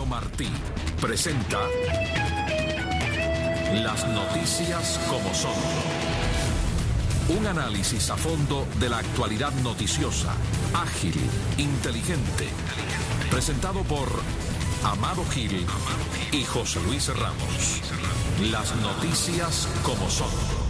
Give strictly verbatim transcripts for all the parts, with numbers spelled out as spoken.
Mario Martí presenta Las Noticias como son. Un análisis a fondo de la actualidad noticiosa, ágil, inteligente. Presentado por Amado Gil y José Luis Ramos. Las Noticias como son.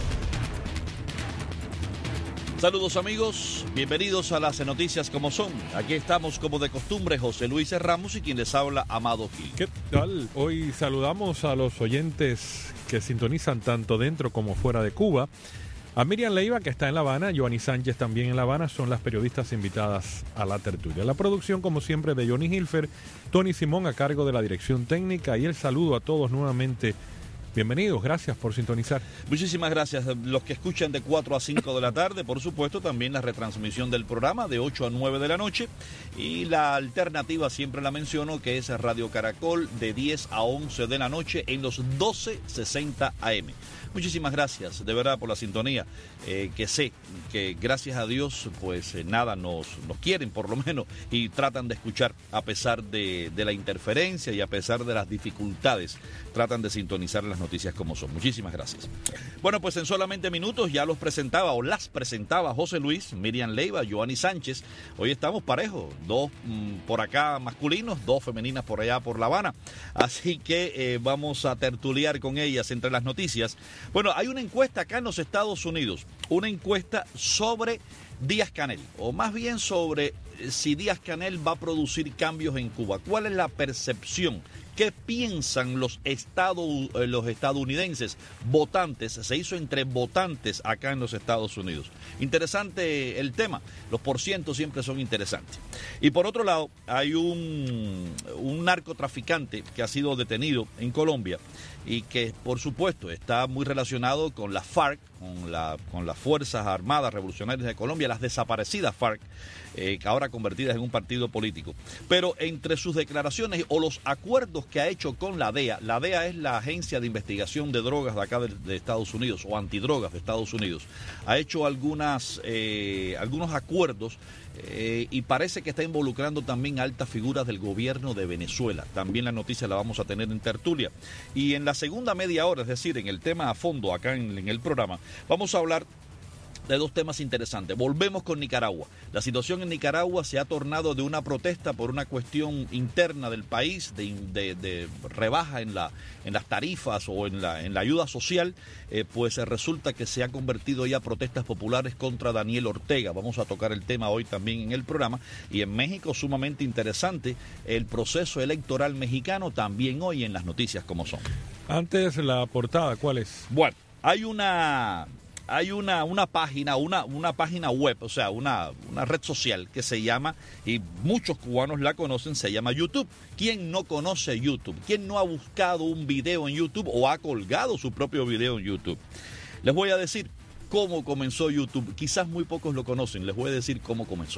Saludos amigos, bienvenidos a las Noticias como son. Aquí estamos como de costumbre, José Luis Ramos y quien les habla, Amado Gil. ¿Qué tal? Hoy saludamos a los oyentes que sintonizan tanto dentro como fuera de Cuba. A Miriam Leiva, que está en La Habana, Joanny Sánchez también en La Habana, son las periodistas invitadas a la tertulia. La producción, como siempre, de Johnny Hilfer, Tony Simón a cargo de la dirección técnica, y el saludo a todos nuevamente. Bienvenidos, gracias por sintonizar. Muchísimas gracias. Los que escuchan de cuatro a cinco de la tarde, por supuesto, también la retransmisión del programa de ocho a nueve de la noche. Y la alternativa, siempre la menciono, que es Radio Caracol de diez a once de la noche en los doce sesenta A M. Muchísimas gracias, de verdad, por la sintonía, eh, que sé que gracias a Dios, pues eh, nada, nos, nos quieren por lo menos y tratan de escuchar a pesar de, de la interferencia y a pesar de las dificultades, tratan de sintonizar las noticias como son. Muchísimas gracias. Bueno, pues en solamente minutos ya los presentaba o las presentaba José Luis, Miriam Leiva, Joanny Sánchez. Hoy estamos parejos, dos mmm, por acá masculinos, dos femeninas por allá por La Habana. Así que eh, vamos a tertuliar con ellas entre las noticias. Bueno, hay una encuesta acá en los Estados Unidos, una encuesta sobre Díaz-Canel, o más bien sobre si Díaz-Canel va a producir cambios en Cuba. ¿Cuál es la percepción? ¿Qué piensan los, estados, los estadounidenses votantes? Se hizo entre votantes acá en los Estados Unidos. Interesante el tema. Los porcientos siempre son interesantes. Y por otro lado, hay un, un narcotraficante que ha sido detenido en Colombia y que, por supuesto, está muy relacionado con la FARC, con, la, con las Fuerzas Armadas Revolucionarias de Colombia, las desaparecidas FARC, eh, ahora convertidas en un partido político. Pero entre sus declaraciones o los acuerdos que ha hecho con la D E A, la D E A es la Agencia de Investigación de Drogas de acá de, de Estados Unidos, o antidrogas de Estados Unidos, ha hecho algunas, eh, algunos acuerdos eh, y parece que está involucrando también a altas figuras del gobierno de Venezuela. También la noticia la vamos a tener en tertulia. Y en la segunda media hora, es decir, en el tema a fondo acá en, en el programa, vamos a hablar de dos temas interesantes. Volvemos con Nicaragua. La situación en Nicaragua se ha tornado de una protesta por una cuestión interna del país, de, de, de rebaja en, la, en las tarifas o en la, en la ayuda social, eh, pues eh, resulta que se ha convertido ya protestas populares contra Daniel Ortega. Vamos a tocar el tema hoy también en el programa. Y en México, sumamente interesante, el proceso electoral mexicano, también hoy en las noticias como son. Antes, la portada, ¿cuál es? Bueno, hay una... Hay una, una página, una, una página web, o sea, una, una red social que se llama, y muchos cubanos la conocen, se llama YouTube. ¿Quién no conoce YouTube? ¿Quién no ha buscado un video en YouTube o ha colgado su propio video en YouTube? Les voy a decir cómo comenzó YouTube. Quizás muy pocos lo conocen, les voy a decir cómo comenzó.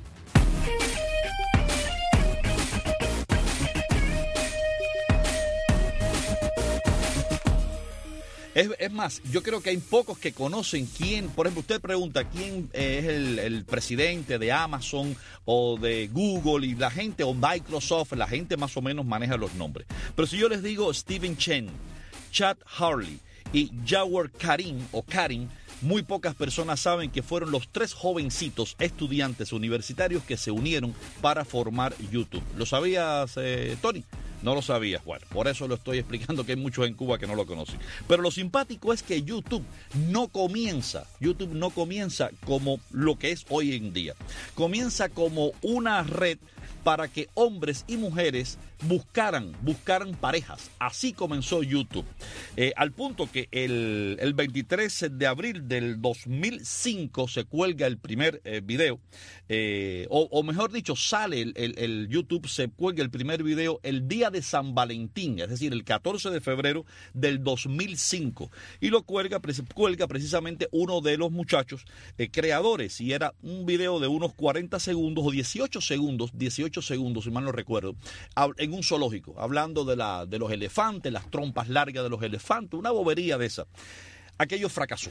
Es, es más, yo creo que hay pocos que conocen quién, por ejemplo, usted pregunta quién es el, el presidente de Amazon o de Google y la gente, o Microsoft, la gente más o menos maneja los nombres. Pero si yo les digo Stephen Chen, Chad Hurley y Jawar Karim o Karim, muy pocas personas saben que fueron los tres jovencitos estudiantes universitarios que se unieron para formar YouTube. ¿Lo sabías, eh, Tony? No lo sabías. Bueno, por eso lo estoy explicando, que hay muchos en Cuba que no lo conocen. Pero lo simpático es que YouTube no comienza, YouTube no comienza como lo que es hoy en día. Comienza como una red para que hombres y mujeres buscaran, buscaran parejas. Así comenzó YouTube. Eh, al punto que el, el veintitrés de abril del dos mil cinco se cuelga el primer eh, video, eh, o, o mejor dicho, sale el, el, el YouTube, se cuelga el primer video el día de San Valentín, es decir, el catorce de febrero del dos mil cinco. Y lo cuelga, cuelga precisamente uno de los muchachos eh, creadores, y era un video de unos cuarenta segundos o dieciocho segundos, dieciocho segundos, si mal no recuerdo, en un zoológico, hablando de, la, de los elefantes, las trompas largas de los elefantes, una bobería de esa. Aquello fracasó.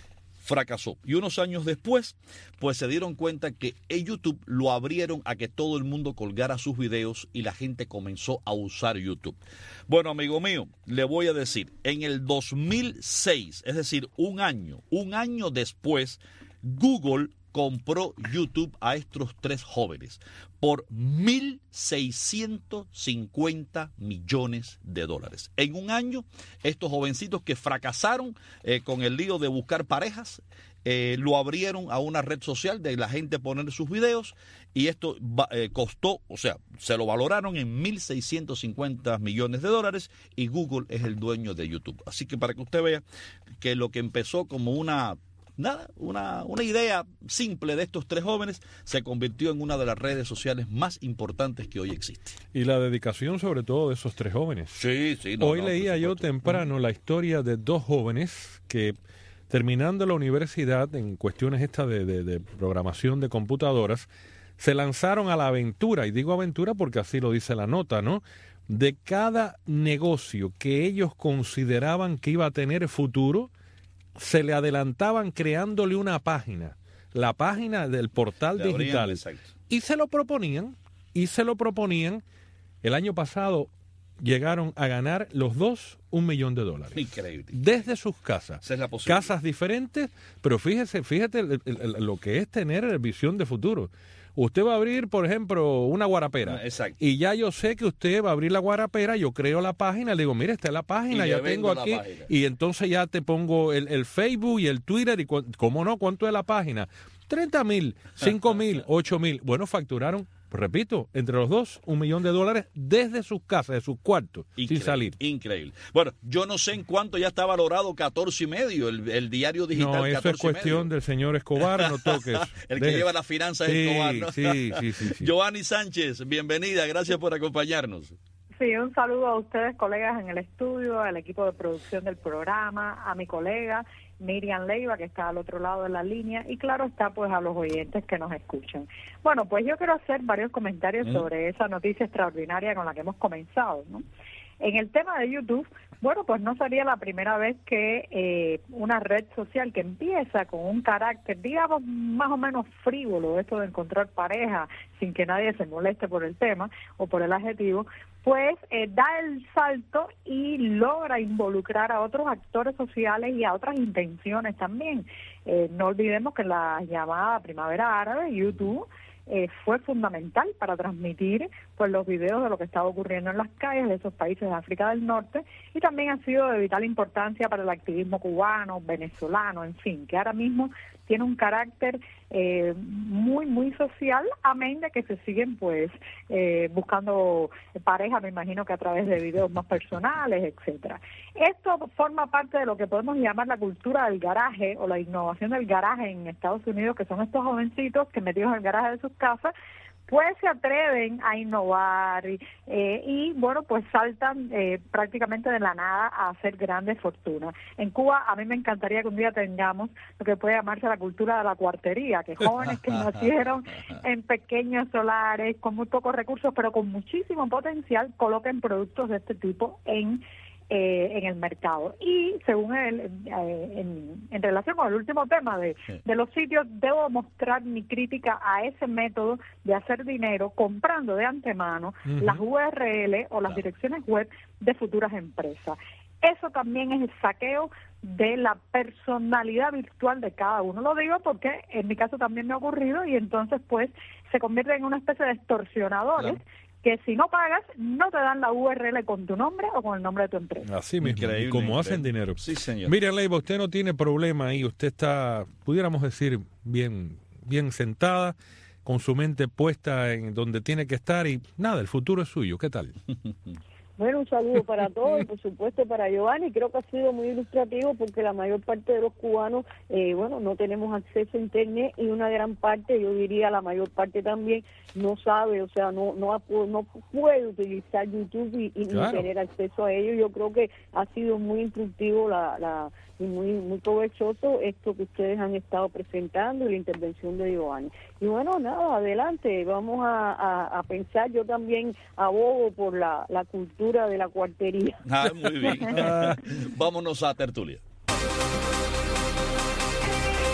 fracasó. Y unos años después, pues se dieron cuenta que en YouTube lo abrieron a que todo el mundo colgara sus videos y la gente comenzó a usar YouTube. Bueno, amigo mío, le voy a decir, en el dos mil seis, es decir, un año, un año después, Google compró YouTube a estos tres jóvenes por mil seiscientos cincuenta millones de dólares. En un año, estos jovencitos que fracasaron eh, con el lío de buscar parejas, eh, lo abrieron a una red social de la gente poner sus videos y esto eh, costó, o sea, se lo valoraron en mil seiscientos cincuenta millones de dólares y Google es el dueño de YouTube. Así que para que usted vea que lo que empezó como una Nada, una, una idea simple de estos tres jóvenes se convirtió en una de las redes sociales más importantes que hoy existe. Y la dedicación sobre todo de esos tres jóvenes. Sí, sí. No, hoy no, leía yo temprano la historia de dos jóvenes que terminando la universidad en cuestiones estas de, de, de programación de computadoras, se lanzaron a la aventura, y digo aventura porque así lo dice la nota, ¿no? De cada negocio que ellos consideraban que iba a tener futuro, se le adelantaban creándole una página, la página del portal Le digital, abrían, y se lo proponían, y se lo proponían. El año pasado llegaron a ganar los dos un millón de dólares. Increíble. Desde sus casas. Esa es la posibilidad. Casas diferentes, pero fíjese, fíjate el, el, el, lo que es tener visión de futuro. Usted va a abrir, por ejemplo, una guarapera. Exacto. Y ya yo sé que usted va a abrir la guarapera, yo creo la página, le digo, mire, esta es la página, y ya tengo aquí. Y entonces ya te pongo el, el Facebook y el Twitter, y cu- ¿cómo no? ¿Cuánto es la página? treinta mil, cinco mil, ocho mil. Bueno, facturaron, repito, entre los dos, un millón de dólares desde sus casas, de sus cuartos, Increíble, sin salir. Increíble. Bueno, yo no sé en cuánto ya está valorado catorce y medio, el, el diario digital. No, eso es cuestión del señor Escobar, no toques. El que Deje. lleva las finanzas es Sí, Escobar, ¿no? sí, sí, sí, sí. Giovanni Sánchez, bienvenida, gracias por acompañarnos. Sí, un saludo a ustedes, colegas en el estudio, al equipo de producción del programa, a mi colega Miriam Leiva, que está al otro lado de la línea, y claro está, pues a los oyentes que nos escuchan. Bueno, pues yo quiero hacer varios comentarios mm. sobre esa noticia extraordinaria con la que hemos comenzado, ¿no? En el tema de YouTube, bueno, pues no sería la primera vez que eh, una red social que empieza con un carácter, digamos, más o menos frívolo, esto de encontrar pareja sin que nadie se moleste por el tema o por el adjetivo, pues eh, da el salto y logra involucrar a otros actores sociales y a otras intenciones también. Eh, no olvidemos que la llamada Primavera Árabe, YouTube, Eh, fue fundamental para transmitir pues los videos de lo que estaba ocurriendo en las calles de esos países de África del Norte, y también ha sido de vital importancia para el activismo cubano, venezolano, en fin, que ahora mismo tiene un carácter eh, muy, muy social, amén de que se siguen pues eh, buscando pareja, me imagino que a través de videos más personales, etcétera. Esto forma parte de lo que podemos llamar la cultura del garaje o la innovación del garaje en Estados Unidos, que son estos jovencitos que metidos en el garaje de sus casas, pues se atreven a innovar y, eh, y bueno, pues saltan eh, prácticamente de la nada a hacer grandes fortunas. En Cuba a mí me encantaría que un día tengamos lo que puede llamarse la cultura de la cuartería, que jóvenes que nacieron en pequeños solares, con muy pocos recursos, pero con muchísimo potencial, coloquen productos de este tipo en Eh, en el mercado. Y según él, eh, en, en relación con el último tema de, sí. de los sitios, debo mostrar mi crítica a ese método de hacer dinero comprando de antemano uh-huh. las U R L o las claro. direcciones web de futuras empresas. Eso también es el saqueo de la personalidad virtual de cada uno. Lo digo porque en mi caso también me ha ocurrido, y entonces pues se convierte en una especie de extorsionadores claro. que si no pagas, no te dan la U R L con tu nombre o con el nombre de tu empresa. Así mismo, increíble, como increíble. hacen dinero. Sí, señor. Miriam Leiva, usted no tiene problema ahí, usted está, pudiéramos decir, bien, bien sentada, con su mente puesta en donde tiene que estar, y nada, el futuro es suyo. ¿Qué tal? Bueno, un saludo para todos y por supuesto para Giovanni. Creo que ha sido muy ilustrativo porque la mayor parte de los cubanos, eh, bueno, no tenemos acceso a internet, y una gran parte, yo diría la mayor parte también, no sabe, o sea, no no, no puede utilizar YouTube y, y claro. tener acceso a ello. Yo creo que ha sido muy instructivo la, la y muy muy provechoso esto que ustedes han estado presentando y la intervención de Giovanni. Y bueno, nada, adelante, vamos a, a, a pensar. Yo también abogo por la, la cultura de la cuartería. Ah, muy bien. Vámonos a tertulia.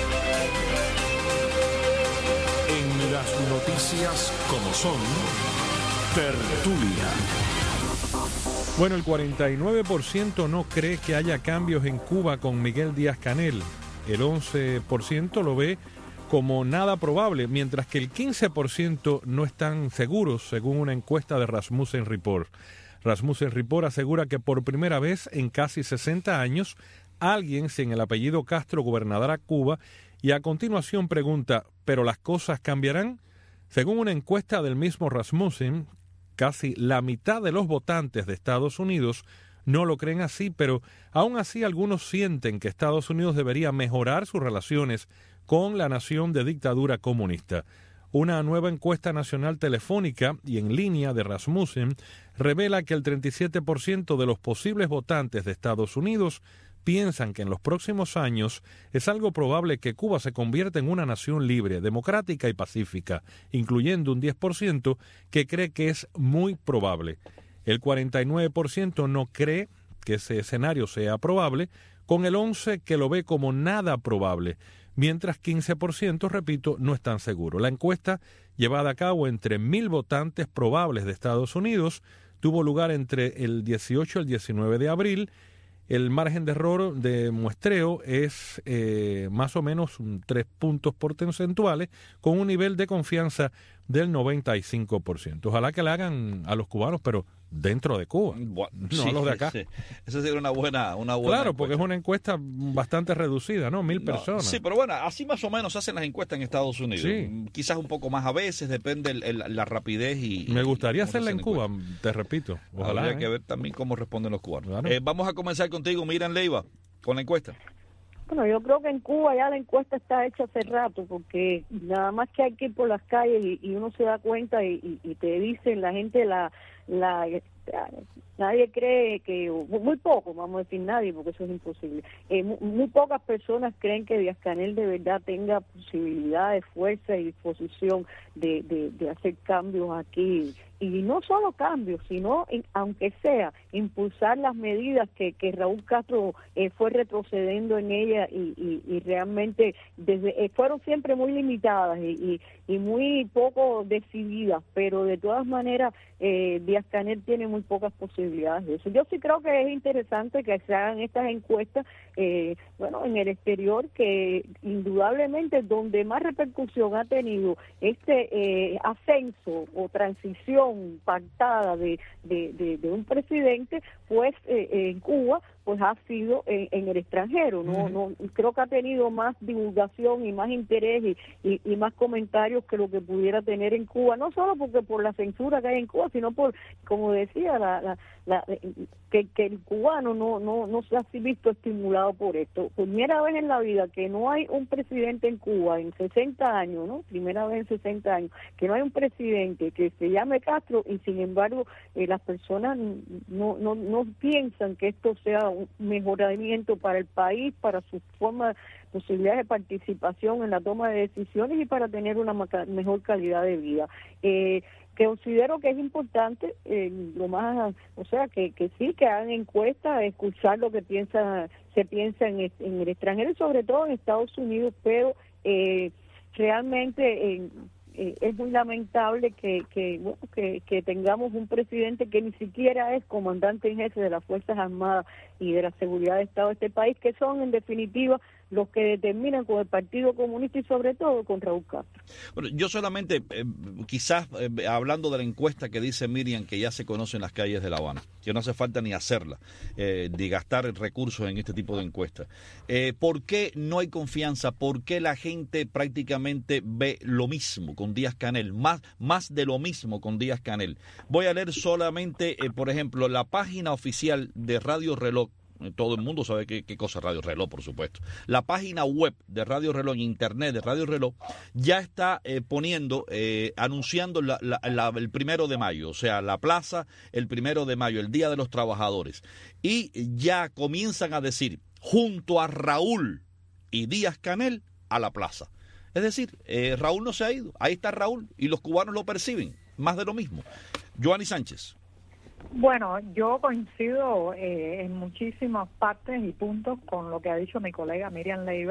Noticias como son, tertulia. Bueno, el cuarenta y nueve por ciento no cree que haya cambios en Cuba con Miguel Díaz-Canel. El once por ciento lo ve como nada probable, mientras que el quince por ciento no están seguros, según una encuesta de Rasmussen Report. Rasmussen Report asegura que por primera vez en casi sesenta años, alguien sin el apellido Castro gobernará Cuba, y a continuación pregunta, ¿pero las cosas cambiarán? Según una encuesta del mismo Rasmussen, casi la mitad de los votantes de Estados Unidos no lo creen así, pero aún así algunos sienten que Estados Unidos debería mejorar sus relaciones con la nación de dictadura comunista. Una nueva encuesta nacional telefónica y en línea de Rasmussen revela que el treinta y siete por ciento de los posibles votantes de Estados Unidos piensan que en los próximos años es algo probable que Cuba se convierta en una nación libre, democrática y pacífica, incluyendo un diez por ciento que cree que es muy probable. El cuarenta y nueve por ciento no cree que ese escenario sea probable, con el once por ciento que lo ve como nada probable, mientras quince por ciento, repito, no están seguros. La encuesta, llevada a cabo entre mil votantes probables de Estados Unidos, tuvo lugar entre el dieciocho y el diecinueve de abril. El margen de error de muestreo es eh, más o menos tres puntos porcentuales, con un nivel de confianza del noventa y cinco por ciento. Ojalá que le hagan a los cubanos, pero dentro de Cuba, bueno, no sí, los de acá. Sí. Eso sería una buena, una buena Claro, encuesta. Porque es una encuesta bastante reducida, ¿no? Mil no, personas. Sí, pero bueno, así más o menos se hacen las encuestas en Estados Unidos. Sí. Quizás un poco más a veces, depende el, el, la rapidez y... Me gustaría hacerla en Cuba, encuesta. Te repito. Ojalá. Habría ¿eh? que ver también cómo responden los cubanos. Claro. Eh, vamos a comenzar contigo, Miriam Leiva, con la encuesta. Bueno, yo creo que en Cuba ya la encuesta está hecha hace rato, porque nada más que hay que ir por las calles y, y uno se da cuenta y, y, y te dicen la gente, la, la nadie cree que, muy poco, vamos a decir nadie, porque eso es imposible, eh, muy, muy pocas personas creen que Díaz-Canel de verdad tenga posibilidades, fuerza y disposición de, de, de hacer cambios aquí. Y no solo cambios, sino, aunque sea, impulsar las medidas que, que Raúl Castro eh, fue retrocediendo en ella y, y, y realmente desde eh, fueron siempre muy limitadas y, y, y muy poco decididas, pero de todas maneras eh, Díaz-Canel tiene muy pocas posibilidades de eso. Yo sí creo que es interesante que se hagan estas encuestas, eh, bueno, en el exterior, que indudablemente donde más repercusión ha tenido este eh, ascenso o transición pactada de, de, de, de un presidente, pues eh, en Cuba pues ha sido en, en el extranjero, no, no creo que ha tenido más divulgación y más interés y, y, y más comentarios que lo que pudiera tener en Cuba, no solo porque por la censura que hay en Cuba, sino por, como decía, la, la, la que, que el cubano no, no, no se ha visto estimulado por esto. Primera vez en la vida que no hay un presidente en Cuba en sesenta años, ¿no? Primera vez en sesenta años, que no hay un presidente que se llame Castro y sin embargo eh, las personas no, no, no piensan que esto sea un mejoramiento para el país, para su forma, posibilidades de participación en la toma de decisiones y para tener una mejor calidad de vida. Eh, que considero que es importante, eh, lo más, o sea, que, que sí, que hagan encuestas, escuchar lo que piensa, se piensa en, en el extranjero y sobre todo en Estados Unidos, pero eh, realmente eh, eh, es muy lamentable que que, bueno, que que tengamos un presidente que ni siquiera es comandante en jefe de las Fuerzas Armadas y de la seguridad de Estado de este país, que son en definitiva los que determinan con el Partido Comunista y sobre todo con Raúl Castro. Bueno, yo solamente, eh, quizás eh, hablando de la encuesta que dice Miriam, que ya se conoce en las calles de La Habana, que no hace falta ni hacerla, eh, ni gastar recursos en este tipo de encuestas. Eh, ¿Por qué no hay confianza? ¿Por qué la gente prácticamente ve lo mismo con Díaz-Canel? Más, más de lo mismo con Díaz-Canel. Voy a leer solamente, eh, por ejemplo, la página oficial de Radio Reloj. Todo el mundo sabe qué, qué cosa es Radio Reloj, por supuesto. La página web de Radio Reloj, internet de Radio Reloj, ya está eh, poniendo, eh, anunciando la, la, la, el primero de mayo, o sea, la plaza el primero de mayo, el Día de los Trabajadores. Y ya comienzan a decir, junto a Raúl y Díaz-Canel, a la plaza. Es decir, eh, Raúl no se ha ido, ahí está Raúl y los cubanos lo perciben, más de lo mismo. Joanny Sánchez. Bueno, yo coincido eh, en muchísimas partes y puntos con lo que ha dicho mi colega Miriam Leiva.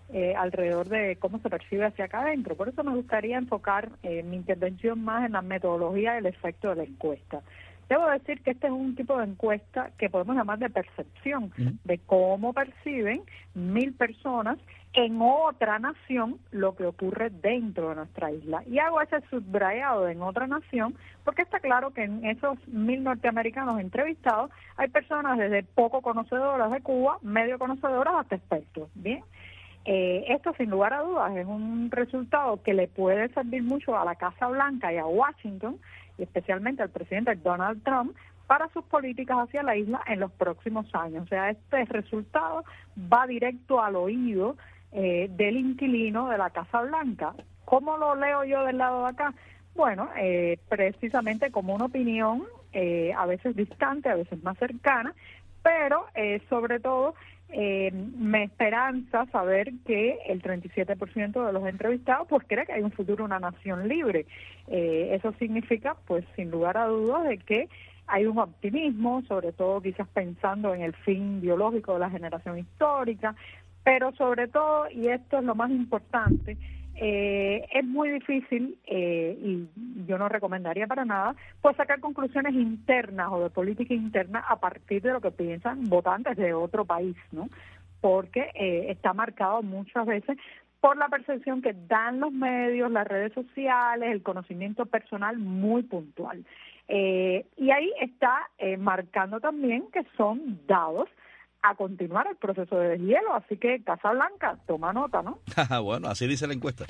eh, alrededor de cómo se percibe hacia acá adentro. Por eso me gustaría enfocar eh, mi intervención más en la metodología y el efecto de la encuesta. Debo decir que este es un tipo de encuesta que podemos llamar de percepción, uh-huh. de cómo perciben mil personas en otra nación lo que ocurre dentro de nuestra isla. Y hago ese subrayado en otra nación porque está claro que en esos mil norteamericanos entrevistados hay personas desde poco conocedoras de Cuba, medio conocedoras hasta expertos. Bien, eh, esto sin lugar a dudas es un resultado que le puede servir mucho a la Casa Blanca y a Washington, y especialmente al presidente Donald Trump, para sus políticas hacia la isla en los próximos años. O sea, este resultado va directo al oído eh, del inquilino de la Casa Blanca. ¿Cómo lo leo yo del lado de acá? Bueno, eh, precisamente como una opinión, eh, a veces distante, a veces más cercana, pero eh, sobre todo eh, me esperanza saber que el treinta y siete por ciento de los entrevistados pues cree que hay un futuro, una nación libre. Eh, eso significa, pues sin lugar a dudas, de que hay un optimismo, sobre todo quizás pensando en el fin biológico de la generación histórica, pero sobre todo, y esto es lo más importante, Eh, es muy difícil, eh, y yo no recomendaría para nada, pues sacar conclusiones internas o de política interna a partir de lo que piensan votantes de otro país, ¿no? Porque eh, está marcado muchas veces por la percepción que dan los medios, las redes sociales, el conocimiento personal muy puntual. Eh, y ahí está eh, marcando también que son dados a continuar el proceso de deshielo, así que Casa Blanca, toma nota, ¿no? Bueno, así dice la encuesta.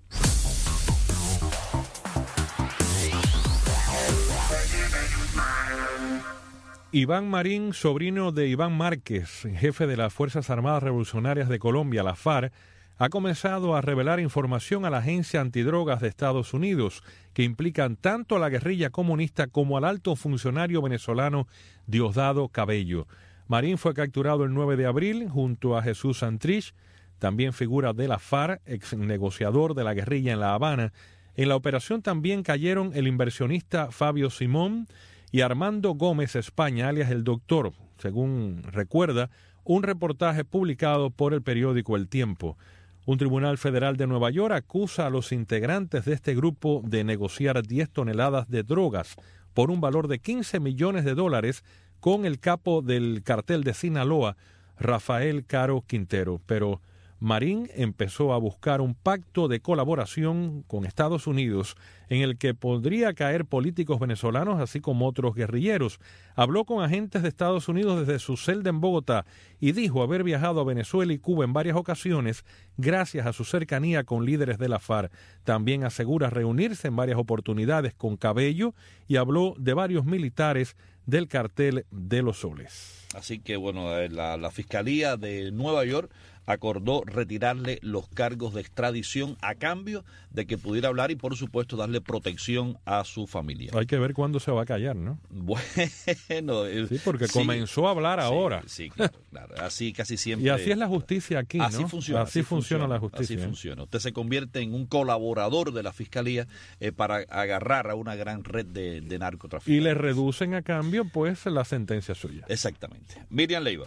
Iván Marín, sobrino de Iván Márquez, jefe de las Fuerzas Armadas Revolucionarias de Colombia, la FARC, ha comenzado a revelar información a la Agencia Antidrogas de Estados Unidos que implican tanto a la guerrilla comunista como al alto funcionario venezolano Diosdado Cabello. Marín fue capturado el nueve de abril junto a Jesús Santrich, también figura de la FARC, ex negociador de la guerrilla en La Habana. En la operación también cayeron el inversionista Fabio Simón y Armando Gómez España, alias el Doctor, según recuerda un reportaje publicado por el periódico El Tiempo. Un tribunal federal de Nueva York acusa a los integrantes de este grupo de negociar diez toneladas de drogas por un valor de quince millones de dólares con el capo del cartel de Sinaloa, Rafael Caro Quintero. Pero Marín empezó a buscar un pacto de colaboración con Estados Unidos en el que podría caer políticos venezolanos así como otros guerrilleros. Habló con agentes de Estados Unidos desde su celda en Bogotá y dijo haber viajado a Venezuela y Cuba en varias ocasiones gracias a su cercanía con líderes de la FARC. También asegura reunirse en varias oportunidades con Cabello y habló de varios militares del cartel de los Soles. Así que bueno, la, la Fiscalía de Nueva York acordó retirarle los cargos de extradición a cambio de que pudiera hablar y por supuesto darle protección a su familia. Hay que ver cuándo se va a callar, ¿no? Bueno, sí, porque sí, comenzó a hablar ahora. Sí, sí, claro, claro, así casi siempre. Y así es la justicia aquí, ¿no? Así funciona. Así, así funciona, funciona la justicia. Así funciona. Usted se convierte en un colaborador de la Fiscalía eh, para agarrar a una gran red de, de narcotraficantes. Y le reducen a cambio, pues, la sentencia suya. Exactamente. Miriam Leiva.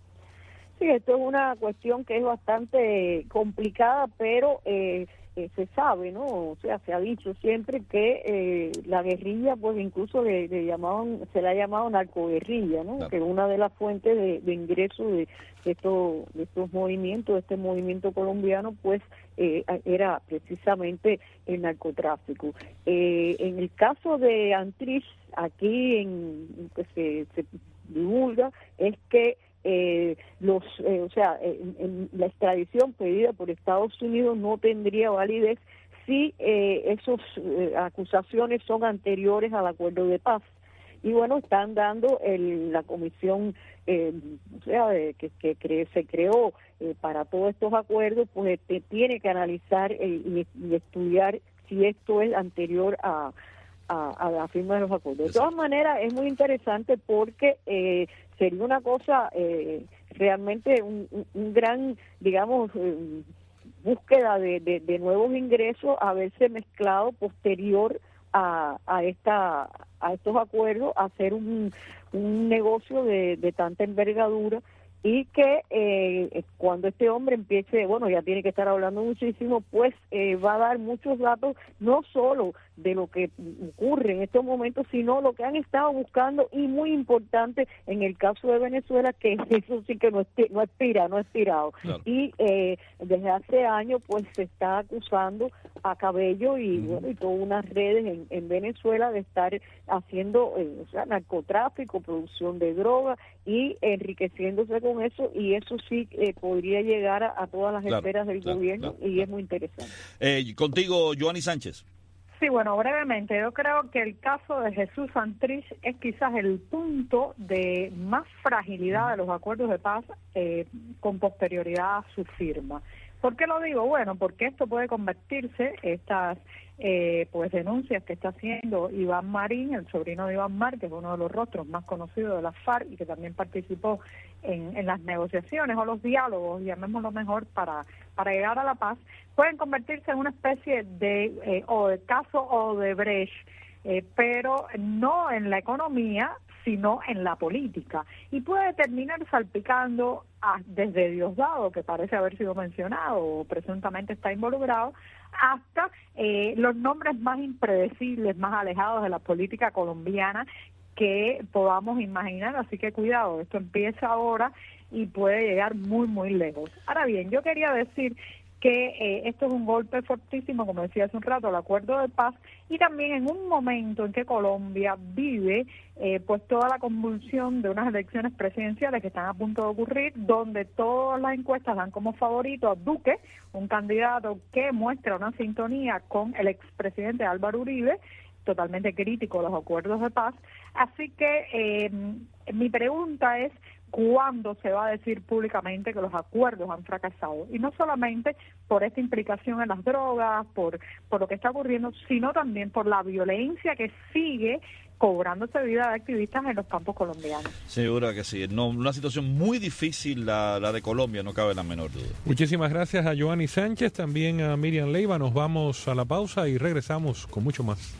Sí, esto es una cuestión que es bastante complicada, pero eh, eh, se sabe, ¿no? O sea, se ha dicho siempre que eh, la guerrilla, pues incluso le, le llamaban, se la ha llamado narcoguerrilla, ¿no? Claro. Que una de las fuentes de, de ingreso de, de, estos, de estos movimientos, de este movimiento colombiano, pues eh, era precisamente el narcotráfico. Eh, en el caso de Antrich, aquí en que se, se divulga, es que Eh, los, eh, o sea, en, en la extradición pedida por Estados Unidos no tendría validez si eh, esas eh, acusaciones son anteriores al acuerdo de paz. Y bueno, están dando el, la comisión, eh, o sea, eh, que, que cre, se creó eh, para todos estos acuerdos, pues te, tiene que analizar eh, y, y estudiar si esto es anterior a A, a la firma de los acuerdos. De todas maneras, es muy interesante porque eh, sería una cosa eh, realmente un, un, un gran, digamos, eh, búsqueda de, de, de nuevos ingresos, haberse mezclado posterior a, a esta a estos acuerdos, hacer un, un negocio de, de tanta envergadura y que eh, cuando este hombre empiece, bueno, ya tiene que estar hablando muchísimo, pues eh, va a dar muchos datos, no solo de lo que ocurre en estos momentos, sino lo que han estado buscando, y muy importante en el caso de Venezuela, que eso sí que no, espi- no expira, no ha expirado. Claro. Y eh, desde hace años pues se está acusando a Cabello y, uh-huh. bueno, y todas unas redes en, en Venezuela de estar haciendo eh, o sea, narcotráfico, producción de droga y enriqueciéndose con eso, y eso sí eh, podría llegar a, a todas las claro, esferas del claro, gobierno claro, y claro. es muy interesante. Eh, contigo, Joanny Sánchez. Sí, bueno, brevemente, yo creo que el caso de Jesús Santrich es quizás el punto de más fragilidad de los acuerdos de paz eh, con posterioridad a su firma. ¿Por qué lo digo? Bueno, porque esto puede convertirse, estas eh, pues denuncias que está haciendo Iván Marín, el sobrino de Iván Mar, que es uno de los rostros más conocidos de la FARC y que también participó en, en las negociaciones o los diálogos, llamémoslo mejor, para, para llegar a la paz, pueden convertirse en una especie de eh, o de caso Odebrecht, eh, pero no en la economía, sino en la política, y puede terminar salpicando a, desde Diosdado, que parece haber sido mencionado o presuntamente está involucrado, hasta eh, los nombres más impredecibles, más alejados de la política colombiana que podamos imaginar. Así que cuidado, esto empieza ahora y puede llegar muy, muy lejos. Ahora bien, yo quería decir que eh, esto es un golpe fortísimo, como decía hace un rato, al acuerdo de paz, y también en un momento en que Colombia vive eh, pues toda la convulsión de unas elecciones presidenciales que están a punto de ocurrir, donde todas las encuestas dan como favorito a Duque, un candidato que muestra una sintonía con el expresidente Álvaro Uribe, totalmente crítico de los acuerdos de paz. Así que eh, mi pregunta es, ¿cuándo se va a decir públicamente que los acuerdos han fracasado? Y no solamente por esta implicación en las drogas, por, por lo que está ocurriendo, sino también por la violencia que sigue cobrándose vida de activistas en los campos colombianos. Seguro que sí. No, una situación muy difícil la, la de Colombia, no cabe la menor duda. Muchísimas gracias a Joanny Sánchez, también a Miriam Leiva. Nos vamos a la pausa y regresamos con mucho más.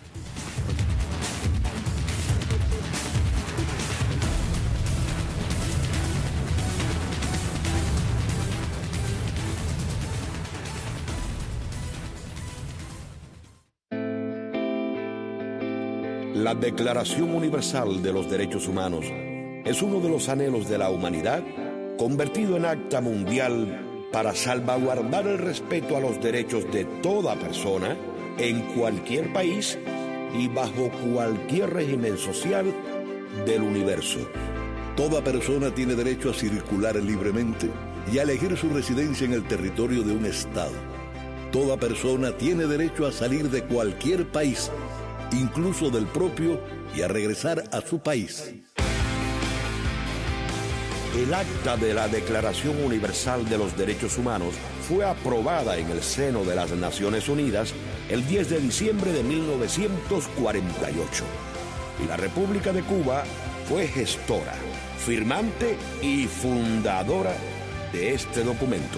La Declaración Universal de los Derechos Humanos es uno de los anhelos de la humanidad convertido en acta mundial para salvaguardar el respeto a los derechos de toda persona en cualquier país y bajo cualquier régimen social del universo. Toda persona tiene derecho a circular libremente y a elegir su residencia en el territorio de un estado. Toda persona tiene derecho a salir de cualquier país, incluso del propio, y a regresar a su país. El acta de la Declaración Universal de los Derechos Humanos fue aprobada en el seno de las Naciones Unidas el diez de diciembre de mil novecientos cuarenta y ocho. Y la República de Cuba fue gestora, firmante y fundadora de este documento.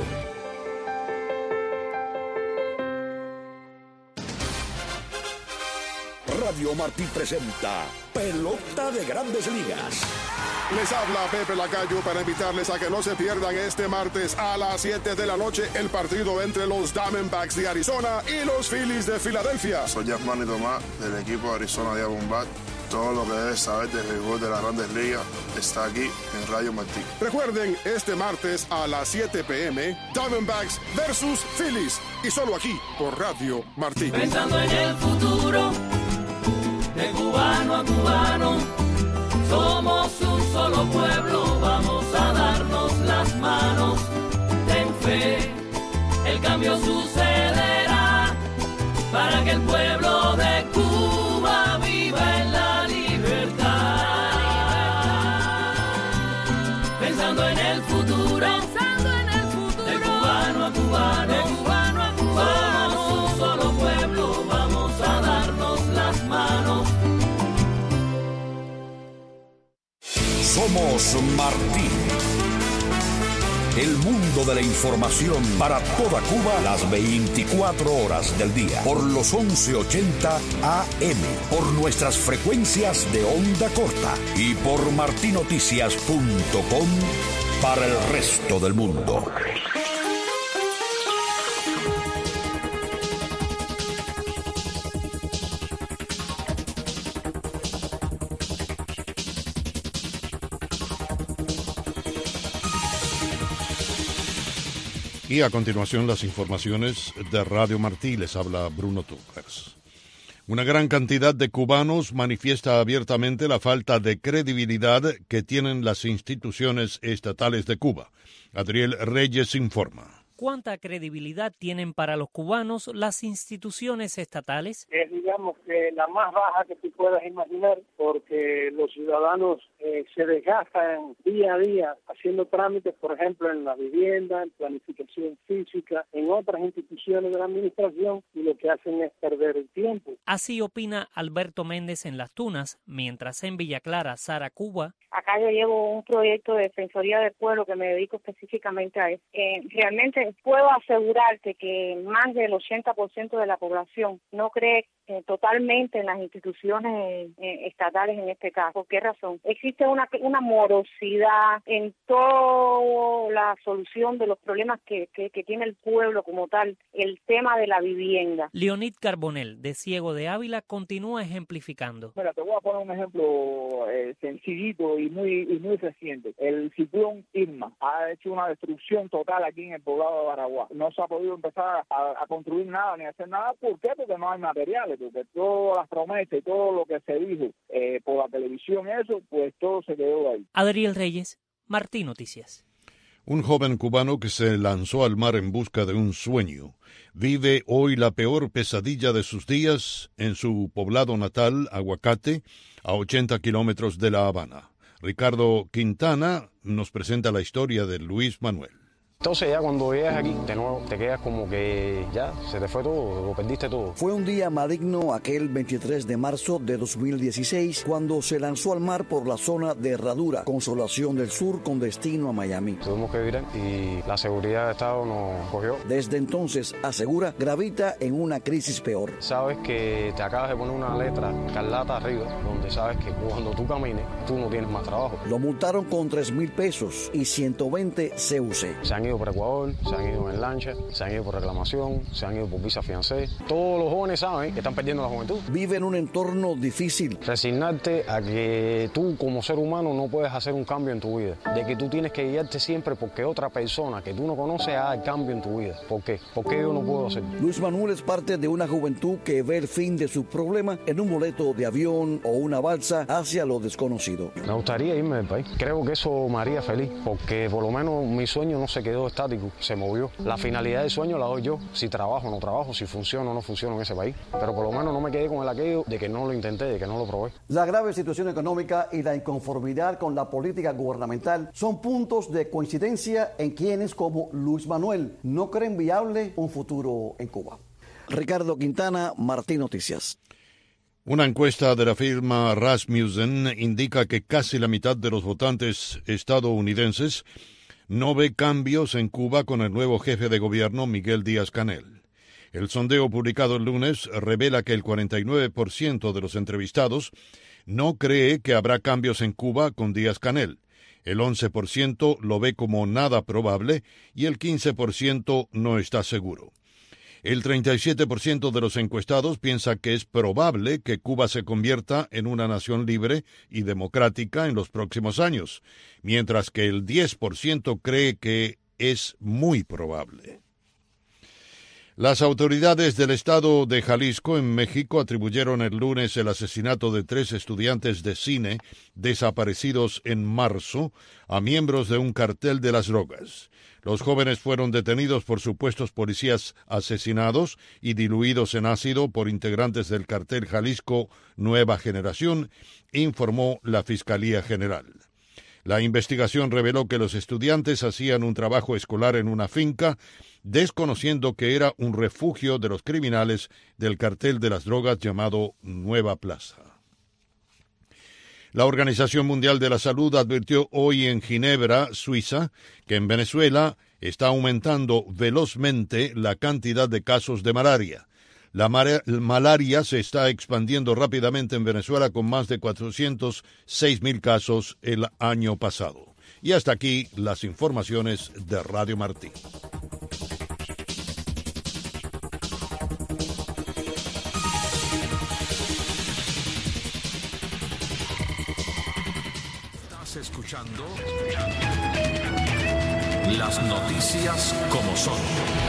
Radio Martí presenta Pelota de Grandes Ligas. Les habla Pepe Lacayo para invitarles a que no se pierdan este martes a las siete de la noche el partido entre los Diamondbacks de Arizona y los Phillies de Filadelfia. Soy Yasmani Tomás del equipo de Arizona Diamondbacks. Todo lo que debes saber del béisbol de las Grandes Ligas está aquí en Radio Martí. Recuerden, este martes a las siete pe eme, Diamondbacks versus Phillies. Y solo aquí, por Radio Martí. Pensando en el futuro, de cubano a cubano, somos un solo pueblo, vamos a darnos las manos. Ten fe, el cambio sucederá, para que el pueblo de Cuba viva en la libertad. Pensando en el futuro, pensando en el futuro, de cubano a cubano, de cubano a cubano, somos un solo pueblo, vamos a darnos las manos. Somos Martí. El mundo de la información para toda Cuba las veinticuatro horas del día. Por los once ochenta A M. Por nuestras frecuencias de onda corta. Y por martinoticias punto com para el resto del mundo. Y a continuación las informaciones de Radio Martí. Les habla Bruno Túquers. Una gran cantidad de cubanos manifiesta abiertamente la falta de credibilidad que tienen las instituciones estatales de Cuba. Adriel Reyes informa. ¿Cuánta credibilidad tienen para los cubanos las instituciones estatales? Es, digamos, que la más baja que tú puedas imaginar, porque los ciudadanos eh, se desgastan día a día haciendo trámites, por ejemplo, en la vivienda, en planificación física, en otras instituciones de la administración, y lo que hacen es perder el tiempo. Así opina Alberto Méndez en Las Tunas, mientras en Villa Clara, Sara Cuba. Acá yo llevo un proyecto de Defensoría del Pueblo que me dedico específicamente a eso. Eh, realmente puedo asegurarte que más del ochenta por ciento de la población no cree eh, totalmente en las instituciones eh, estatales en este caso. ¿Por qué razón? Existe una, una morosidad en toda la solución de los problemas que, que, que tiene el pueblo como tal, el tema de la vivienda. Leonid Carbonell, de Ciego de Ávila, continúa ejemplificando. Mira, te voy a poner un ejemplo eh, sencillito y muy, y muy reciente. El ciclón Irma ha hecho una destrucción total aquí en el poblado de Baraguá. No se ha podido empezar a, a construir nada ni a hacer nada. ¿Por qué? Porque no hay materiales, porque todas las promesas y todo lo que se dijo eh, por la televisión, eso, pues todo se quedó ahí. Adriel Reyes, Martí Noticias. Un joven cubano que se lanzó al mar en busca de un sueño vive hoy la peor pesadilla de sus días en su poblado natal, Aguacate, a ochenta kilómetros de La Habana. Ricardo Quintana nos presenta la historia de Luis Manuel. Entonces ya cuando llegas aquí, de nuevo, te quedas como que ya se te fue todo, lo perdiste todo. Fue un día maligno aquel veintitrés de marzo de dos mil dieciséis, cuando se lanzó al mar por la zona de Herradura, Consolación del Sur, con destino a Miami. Tuvimos que virar y la seguridad del Estado nos cogió. Desde entonces, asegura, gravita en una crisis peor. Sabes que te acabas de poner una letra escarlata arriba, donde sabes que cuando tú camines, tú no tienes más trabajo. Lo multaron con tres mil pesos y ciento veinte C U C. Se han ido por Ecuador, se han ido en lancha, se han ido por reclamación, se han ido por visa fiancé. Todos los jóvenes saben que están perdiendo la juventud. Vive en un entorno difícil. Resignarte a que tú como ser humano no puedes hacer un cambio en tu vida. De que tú tienes que guiarte siempre porque otra persona que tú no conoces haga el cambio en tu vida. ¿Por qué? ¿Por qué yo no puedo hacer? Luis Manuel es parte de una juventud que ve el fin de su problema en un boleto de avión o una balsa hacia lo desconocido. Me gustaría irme del país. Creo que eso me haría feliz porque por lo menos mi sueño no se quedó estático, se movió. La finalidad del sueño la doy yo, si trabajo o no trabajo, si funciona o no funciona en ese país. Pero por lo menos no me quedé con el aquello de que no lo intenté, de que no lo probé. La grave situación económica y la inconformidad con la política gubernamental son puntos de coincidencia en quienes como Luis Manuel no creen viable un futuro en Cuba. Ricardo Quintana, Martí Noticias. Una encuesta de la firma Rasmussen indica que casi la mitad de los votantes estadounidenses no ve cambios en Cuba con el nuevo jefe de gobierno, Miguel Díaz-Canel. El sondeo publicado el lunes revela que el cuarenta y nueve por ciento de los entrevistados no cree que habrá cambios en Cuba con Díaz-Canel. El once por ciento lo ve como nada probable y el quince por ciento no está seguro. El treinta y siete por ciento de los encuestados piensa que es probable que Cuba se convierta en una nación libre y democrática en los próximos años, mientras que el diez por ciento cree que es muy probable. Las autoridades del estado de Jalisco, en México, atribuyeron el lunes el asesinato de tres estudiantes de cine desaparecidos en marzo a miembros de un cartel de las drogas. Los jóvenes fueron detenidos por supuestos policías asesinados y diluidos en ácido por integrantes del cartel Jalisco Nueva Generación, informó la Fiscalía General. La investigación reveló que los estudiantes hacían un trabajo escolar en una finca, desconociendo que era un refugio de los criminales del cartel de las drogas llamado Nueva Plaza. La Organización Mundial de la Salud advirtió hoy en Ginebra, Suiza, que en Venezuela está aumentando velozmente la cantidad de casos de malaria. La malaria se está expandiendo rápidamente en Venezuela con más de cuatrocientos seis mil casos el año pasado. Y hasta aquí las informaciones de Radio Martí. Estás escuchando las noticias como son.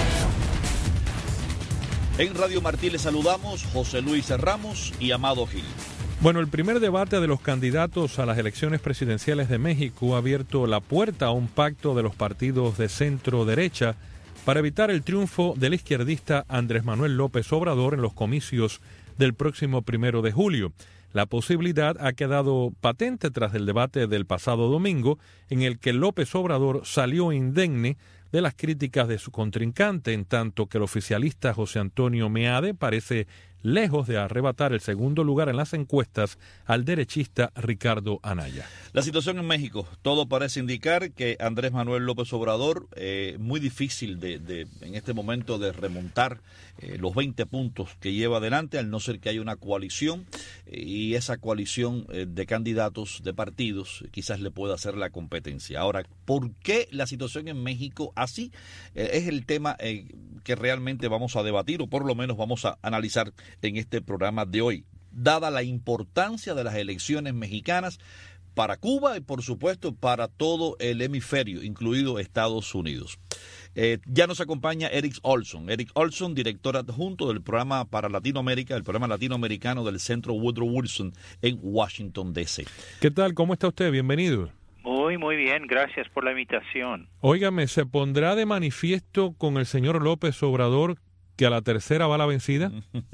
En Radio Martí les saludamos José Luis Ramos y Amado Gil. Bueno, el primer debate de los candidatos a las elecciones presidenciales de México ha abierto la puerta a un pacto de los partidos de centro-derecha para evitar el triunfo del izquierdista Andrés Manuel López Obrador en los comicios del próximo primero de julio. La posibilidad ha quedado patente tras el debate del pasado domingo, en el que López Obrador salió indemne de las críticas de su contrincante, en tanto que el oficialista José Antonio Meade parece lejos de arrebatar el segundo lugar en las encuestas al derechista Ricardo Anaya. La situación en México, todo parece indicar que Andrés Manuel López Obrador, eh, muy difícil de, de en este momento de remontar eh, los veinte puntos que lleva adelante, al no ser que haya una coalición, eh, y esa coalición eh, de candidatos, de partidos, quizás le pueda hacer la competencia. Ahora, ¿por qué la situación en México así? Eh, es el tema eh, que realmente vamos a debatir, o por lo menos vamos a analizar en este programa de hoy, dada la importancia de las elecciones mexicanas para Cuba y por supuesto para todo el hemisferio, incluido Estados Unidos. Eh, ya nos acompaña Eric Olson. Eric Olson, director adjunto del programa para Latinoamérica, el programa latinoamericano del Centro Woodrow Wilson en Washington, D C ¿Qué tal? ¿Cómo está usted? Bienvenido. Muy, muy bien. Gracias por la invitación. Óigame, ¿se pondrá de manifiesto con el señor López Obrador que a la tercera va la vencida?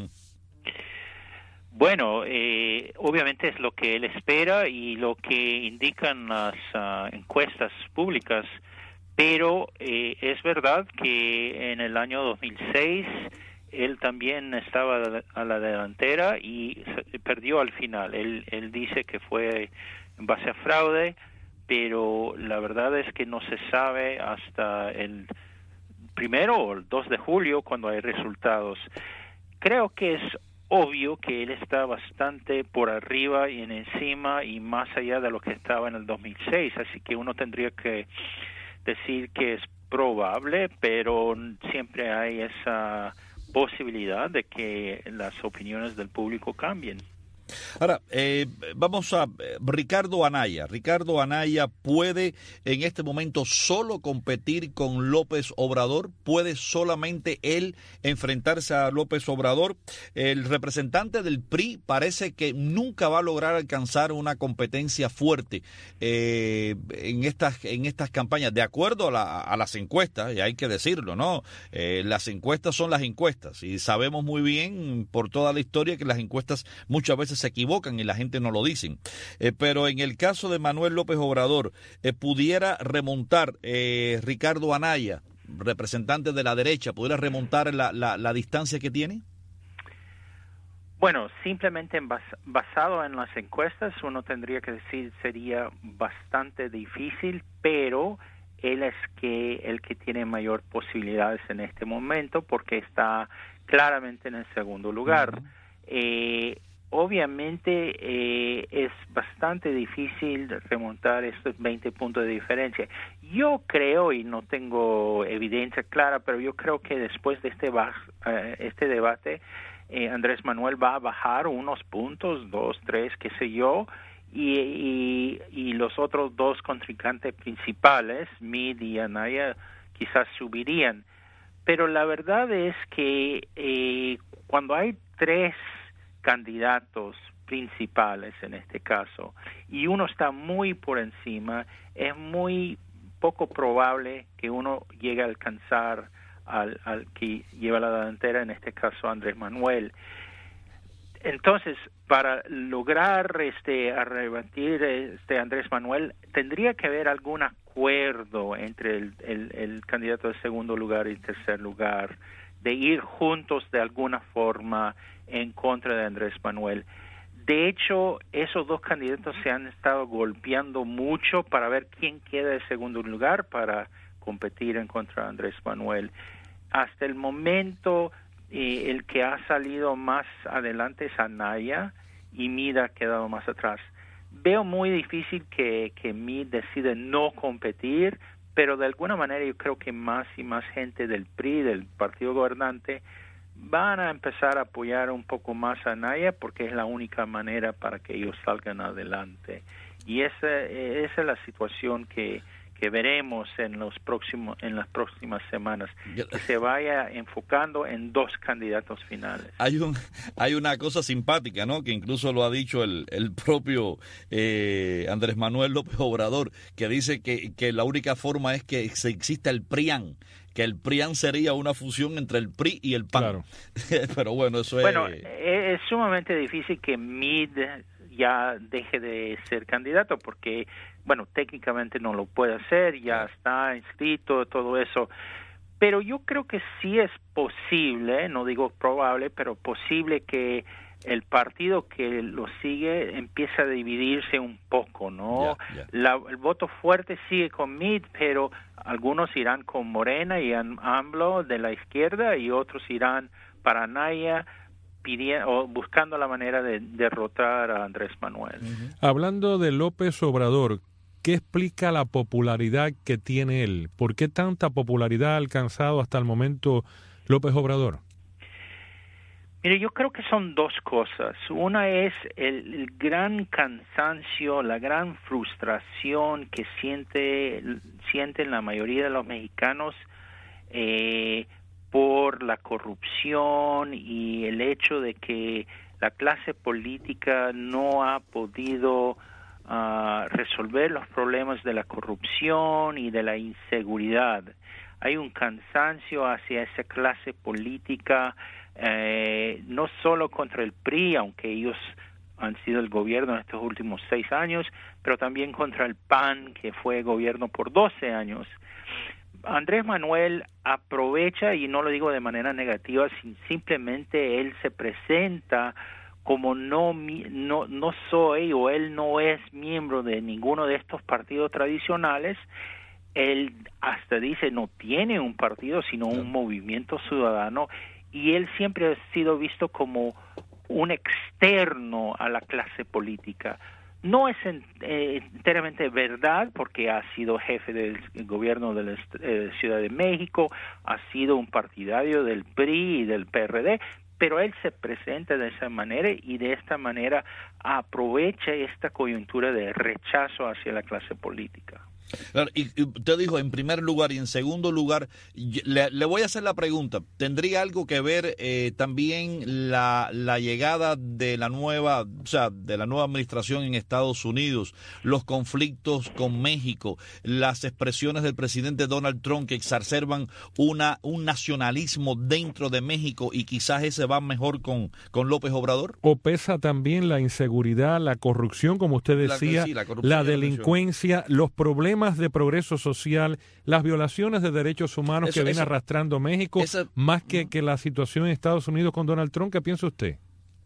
Bueno, eh, obviamente es lo que él espera y lo que indican las uh, encuestas públicas, pero eh, es verdad que en el año dos mil seis él también estaba a la delantera y perdió al final. Él, él dice que fue en base a fraude, pero la verdad es que no se sabe hasta el primero o el dos de julio cuando hay resultados. Creo que es obvio que él está bastante por arriba y en encima y más allá de lo que estaba en el dos mil seis, así que uno tendría que decir que es probable, pero siempre hay esa posibilidad de que las opiniones del público cambien. Ahora, eh, vamos a eh, Ricardo Anaya. Ricardo Anaya puede en este momento solo competir con López Obrador. ¿Puede solamente él enfrentarse a López Obrador? El representante del P R I parece que nunca va a lograr alcanzar una competencia fuerte eh, en estas en estas campañas, de acuerdo a, la, a las encuestas, y hay que decirlo, ¿no? Eh, las encuestas son las encuestas y sabemos muy bien por toda la historia que las encuestas muchas veces se equivocan y la gente no lo dicen. Eh, pero en el caso de Manuel López Obrador, eh, pudiera remontar eh, Ricardo Anaya, representante de la derecha, pudiera remontar la, la, la distancia que tiene. Bueno, simplemente en bas basado en las encuestas, uno tendría que decir sería bastante difícil, pero él es que el que tiene mayor posibilidades en este momento porque está claramente en el segundo lugar. Uh-huh. eh, Obviamente eh, es bastante difícil remontar estos veinte puntos de diferencia. Yo creo, y no tengo evidencia clara, pero yo creo que después de este, uh, este debate, eh, Andrés Manuel va a bajar unos puntos, dos, tres, qué sé yo, y, y, y los otros dos contrincantes principales, Meade y Anaya, quizás subirían. Pero la verdad es que eh, cuando hay tres candidatos principales en este caso y uno está muy por encima, es muy poco probable que uno llegue a alcanzar al, al que lleva la delantera, en este caso Andrés Manuel. Entonces, para lograr este arrebatir este Andrés Manuel, tendría que haber algún acuerdo entre el, el, el candidato de segundo lugar y tercer lugar, de ir juntos de alguna forma en contra de Andrés Manuel. De hecho, esos dos candidatos se han estado golpeando mucho para ver quién queda en segundo lugar para competir en contra de Andrés Manuel. Hasta el momento, eh, el que ha salido más adelante es Anaya y Meade ha quedado más atrás. veo muy difícil que, que Meade decida no competir, pero de alguna manera yo creo que más y más gente del P R I, del partido gobernante, van a empezar a apoyar un poco más a Anaya porque es la única manera para que ellos salgan adelante. Y esa, esa es la situación que, que veremos en los próximos en las próximas semanas, que se vaya enfocando en dos candidatos finales. Hay un hay una cosa simpática, ¿no? Que incluso lo ha dicho el, el propio eh, Andrés Manuel López Obrador, que dice que, que la única forma es que se exista el PRIAN, que el PRIAN sería una fusión entre el P R I y el P A N. Claro. Pero bueno, eso bueno, es... Bueno, es sumamente difícil que Meade ya deje de ser candidato porque, bueno, técnicamente no lo puede hacer, ya está inscrito, todo eso. Pero yo creo que sí es posible, no digo probable, pero posible que el partido que lo sigue empieza a dividirse un poco, ¿no? Yeah, yeah. La, el voto fuerte sigue con Meade, pero algunos irán con Morena y AMLO de la izquierda y otros irán para Anaya pidiendo, o buscando la manera de derrotar a Andrés Manuel. Uh-huh. Hablando de López Obrador, ¿qué explica la popularidad que tiene él? ¿Por qué tanta popularidad ha alcanzado hasta el momento López Obrador? Mire, yo creo que son dos cosas. Una es el, el gran cansancio, la gran frustración que siente sienten la mayoría de los mexicanos eh, por la corrupción y el hecho de que la clase política no ha podido uh, resolver los problemas de la corrupción y de la inseguridad. Hay un cansancio hacia esa clase política. Eh, no solo contra el P R I, aunque ellos han sido el gobierno en estos últimos seis años, pero también contra el P A N, que fue gobierno por doce años. Andrés Manuel aprovecha, y no lo digo de manera negativa, simplemente él se presenta como no, no, no soy o él no es miembro de ninguno de estos partidos tradicionales. Él hasta dice no tiene un partido, sino un movimiento ciudadano, y él siempre ha sido visto como un externo a la clase política. No es eh, enteramente verdad, porque ha sido jefe del gobierno de la eh, Ciudad de México, ha sido un partidario del P R I y del P R D, pero él se presenta de esa manera y de esta manera aprovecha esta coyuntura de rechazo hacia la clase política. Claro, y, y usted dijo en primer lugar y en segundo lugar, le, le voy a hacer la pregunta, ¿tendría algo que ver eh, también la, la llegada de la nueva, o sea, de la nueva administración en Estados Unidos, los conflictos con México, las expresiones del presidente Donald Trump que exacerban una un nacionalismo dentro de México y quizás ese va mejor con, con López Obrador? ¿O pesa también la inseguridad, la corrupción, como usted decía, la, sí, la, la delincuencia, los problemas de progreso social, las violaciones de derechos humanos eso, que viene eso, arrastrando México, eso, más que, que la situación en Estados Unidos con Donald Trump? ¿Qué piensa usted?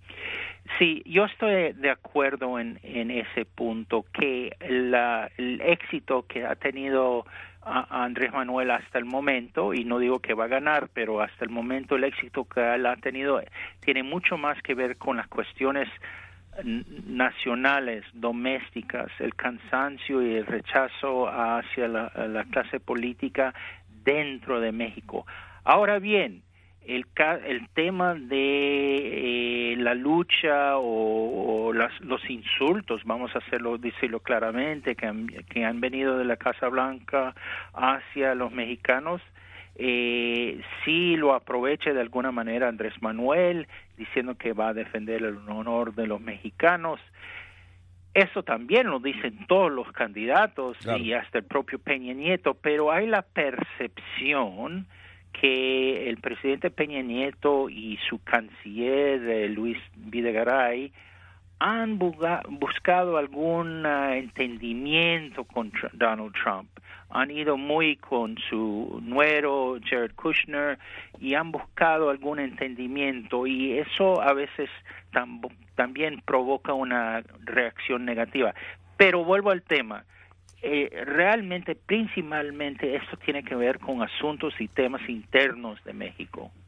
Sí, yo estoy de acuerdo en, en ese punto, que la, el éxito que ha tenido a, a Andrés Manuel hasta el momento, y no digo que va a ganar, pero hasta el momento el éxito que él ha tenido tiene mucho más que ver con las cuestiones nacionales, domésticas, el cansancio y el rechazo hacia la, la clase política dentro de México. Ahora bien, el, el tema de eh, la lucha o, o las, los insultos, vamos a hacerlo, decirlo claramente, que han, que han venido de la Casa Blanca hacia los mexicanos, Eh, sí lo aprovecha de alguna manera Andrés Manuel, diciendo que va a defender el honor de los mexicanos. Eso también lo dicen todos los candidatos, claro, y hasta el propio Peña Nieto, pero hay la percepción que el presidente Peña Nieto y su canciller eh, Luis Videgaray han buscado algún uh, entendimiento con tr- Donald Trump. Han ido muy con su nuero Jared Kushner y han buscado algún entendimiento, y eso a veces tam- también provoca una reacción negativa. Pero vuelvo al tema. Eh, realmente, principalmente, esto tiene que ver con asuntos y temas internos de México.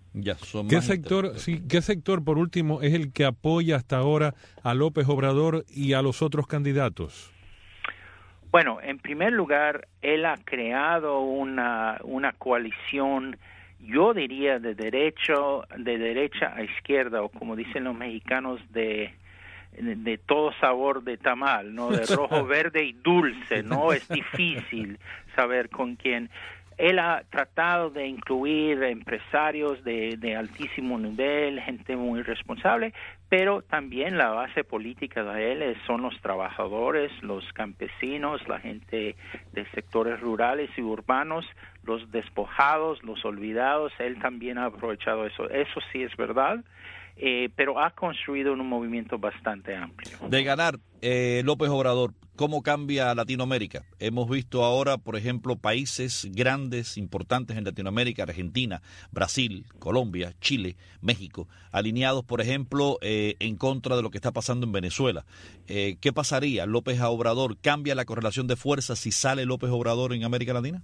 Ya, son ¿Qué más sector, sí, ¿Qué sector, por último, es el que apoya hasta ahora a López Obrador y a los otros candidatos? Bueno, en primer lugar, él ha creado una, una coalición, yo diría, de derecho, de derecha a izquierda, o como dicen los mexicanos, de, de, de todo sabor de tamal, ¿no? De rojo, verde y dulce, ¿no? Es difícil saber con quién. Él ha tratado de incluir empresarios de, de altísimo nivel, gente muy responsable, pero también la base política de él es, son los trabajadores, los campesinos, la gente de sectores rurales y urbanos, los despojados, los olvidados. Él también ha aprovechado eso. Eso sí es verdad, eh, pero ha construido un movimiento bastante amplio. De ganar eh, López Obrador, ¿cómo cambia Latinoamérica? Hemos visto ahora, por ejemplo, países grandes, importantes en Latinoamérica, Argentina, Brasil, Colombia, Chile, México, alineados, por ejemplo, eh, en contra de lo que está pasando en Venezuela. Eh, ¿Qué pasaría? ¿López Obrador cambia la correlación de fuerzas si sale López Obrador en América Latina?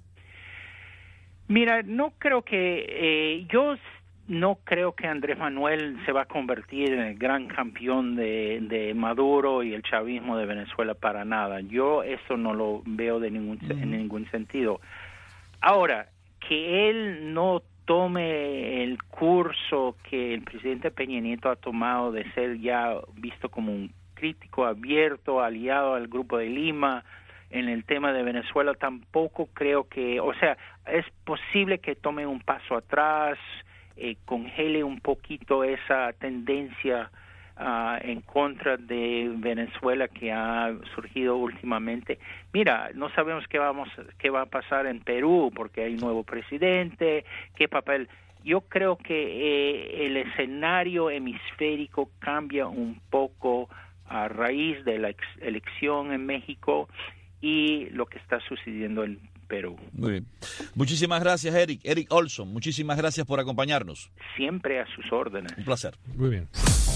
Mira, no creo que... Eh, yo no creo que Andrés Manuel se va a convertir en el gran campeón de, de Maduro y el chavismo de Venezuela para nada. Yo eso no lo veo de ningún, uh-huh. en ningún sentido. Ahora, que él no tome el curso que el presidente Peña Nieto ha tomado de ser ya visto como un crítico abierto, aliado al Grupo de Lima en el tema de Venezuela, tampoco creo que, o sea, es posible que tome un paso atrás, Eh, congele un poquito esa tendencia uh, en contra de Venezuela que ha surgido últimamente. Mira, no sabemos qué vamos, qué va a pasar en Perú porque hay un nuevo presidente, qué papel. Yo creo que eh, el escenario hemisférico cambia un poco a raíz de la ex- elección en México y lo que está sucediendo en Perú. Muy bien. Muchísimas gracias, Eric. Eric Olson, muchísimas gracias por acompañarnos. Siempre a sus órdenes. Un placer. Muy bien.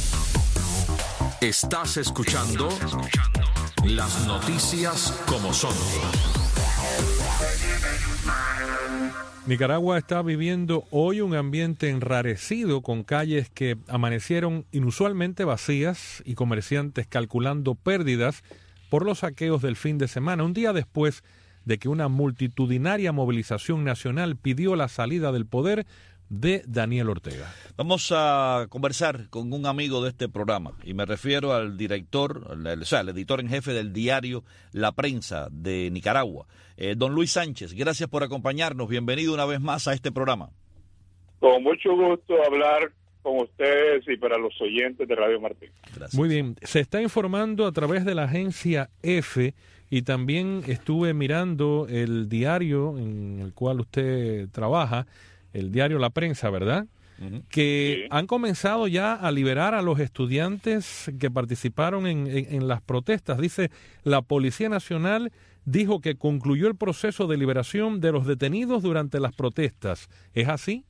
Estás escuchando las noticias como son. Nicaragua está viviendo hoy un ambiente enrarecido con calles que amanecieron inusualmente vacías y comerciantes calculando pérdidas por los saqueos del fin de semana, un día después de que una multitudinaria movilización nacional pidió la salida del poder de Daniel Ortega. Vamos a conversar con un amigo de este programa, y me refiero al director, o sea, el editor en jefe del diario La Prensa de Nicaragua, eh, don Luis Sánchez. Gracias por acompañarnos. Bienvenido una vez más a este programa. Con mucho gusto hablar con ustedes y para los oyentes de Radio Martín. Gracias. Muy bien. Se está informando a través de la agencia EFE y también estuve mirando el diario en el cual usted trabaja, el diario La Prensa, ¿verdad? Uh-huh. Que sí. Han comenzado ya a liberar a los estudiantes que participaron en, en, en las protestas. Dice, la Policía Nacional dijo que concluyó el proceso de liberación de los detenidos durante las protestas. ¿Es así?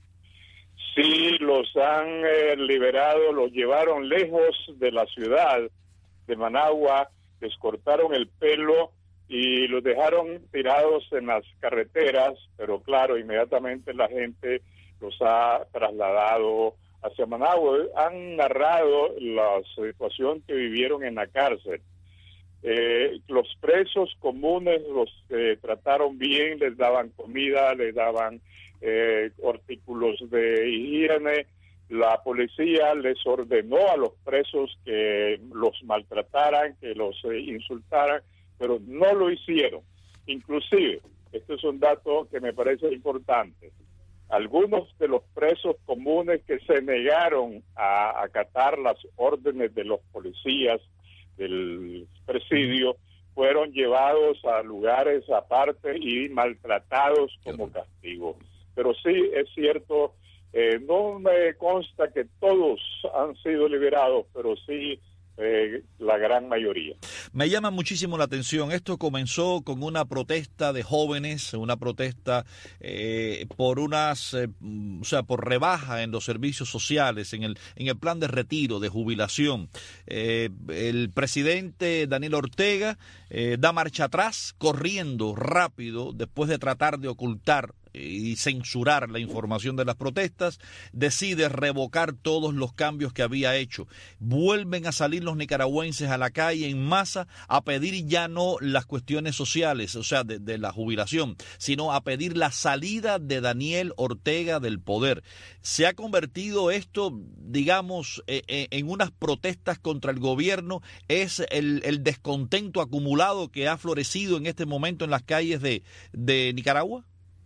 Sí, los han eh, liberado, los llevaron lejos de la ciudad de Managua, les cortaron el pelo y los dejaron tirados en las carreteras, pero claro, inmediatamente la gente los ha trasladado hacia Managua. Han narrado la situación que vivieron en la cárcel. Eh, los presos comunes los eh, trataron bien, les daban comida, les daban eh, artículos de higiene. La policía les ordenó a los presos que los maltrataran, que los eh, insultaran, pero no lo hicieron. Inclusive, este es un dato que me parece importante, algunos de los presos comunes que se negaron a acatar las órdenes de los policías del presidio fueron llevados a lugares aparte y maltratados como castigo. Pero sí, es cierto, eh, no me consta que todos han sido liberados, pero sí Eh, la gran mayoría. Me llama muchísimo la atención. Esto comenzó con una protesta de jóvenes, una protesta eh, por unas, eh, o sea, por rebaja en los servicios sociales, en el en el plan de retiro, de jubilación. Eh, el presidente Daniel Ortega eh, da marcha atrás, corriendo rápido, después de tratar de ocultar y censurar la información de las protestas, decide revocar todos los cambios que había hecho. Vuelven a salir los nicaragüenses a la calle en masa a pedir ya no las cuestiones sociales, o sea, de, de la jubilación, sino a pedir la salida de Daniel Ortega del poder. ¿Se ha convertido esto, digamos, eh, eh, en unas protestas contra el gobierno? ¿Es el, el descontento acumulado que ha florecido en este momento en las calles de, de Nicaragua?